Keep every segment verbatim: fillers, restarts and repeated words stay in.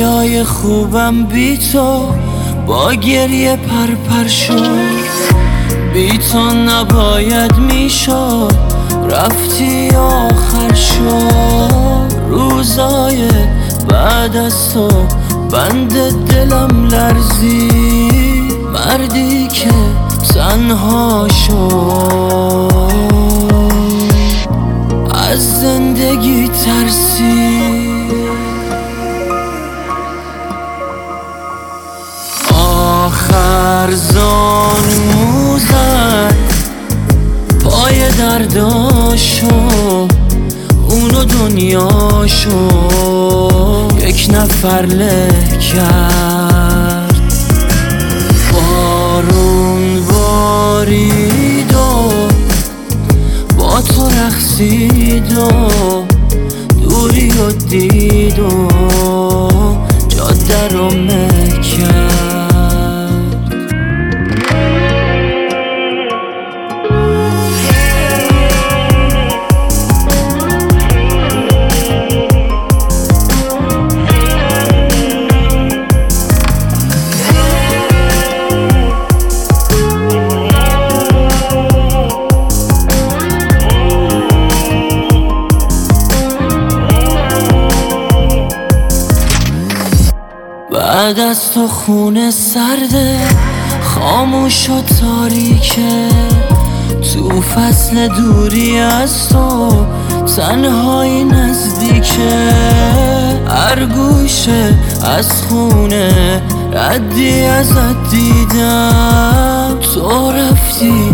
روزای خوبم بی تو با گریه پرپر شد. بی تو نباید میشد، رفتی آخر شد. روزای بعد از تو بند دلم لرزی، مردی که تنها شد از زندگی ترسی. آخر زانو زد پای درداشو، اونو دنیاشو یک نفر له کرد. بارون بارید و با تو رقصید و دوری و دید و جاده رو مه کرد. بعد از تو خونه سرده، خاموش و تاریکه. تو فصل دوری از تو تنهایی نزدیکه. هر گوشه از خونه ردی ازت دیدم، تو رفتی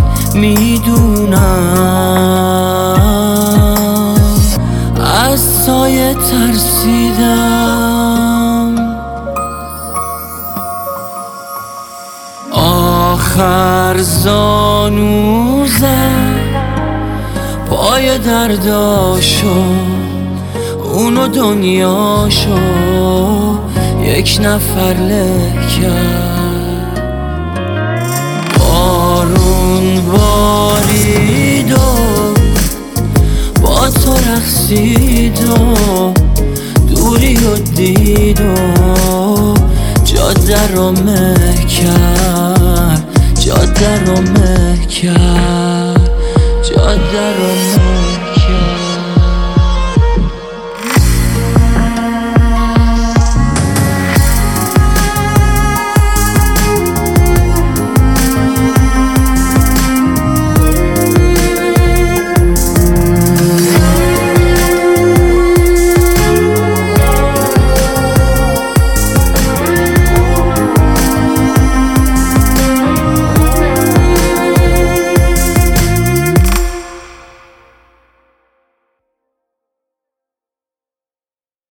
میدونم از سایه ترسیدم. آخر زانو زد پای درداشو، اونو دنیاشو یک نفر له کرد. بارون بارید و با تو رقصید و دوری و دید و جاده رو مه کرد. جاده رو مه کرد. جاده رو مه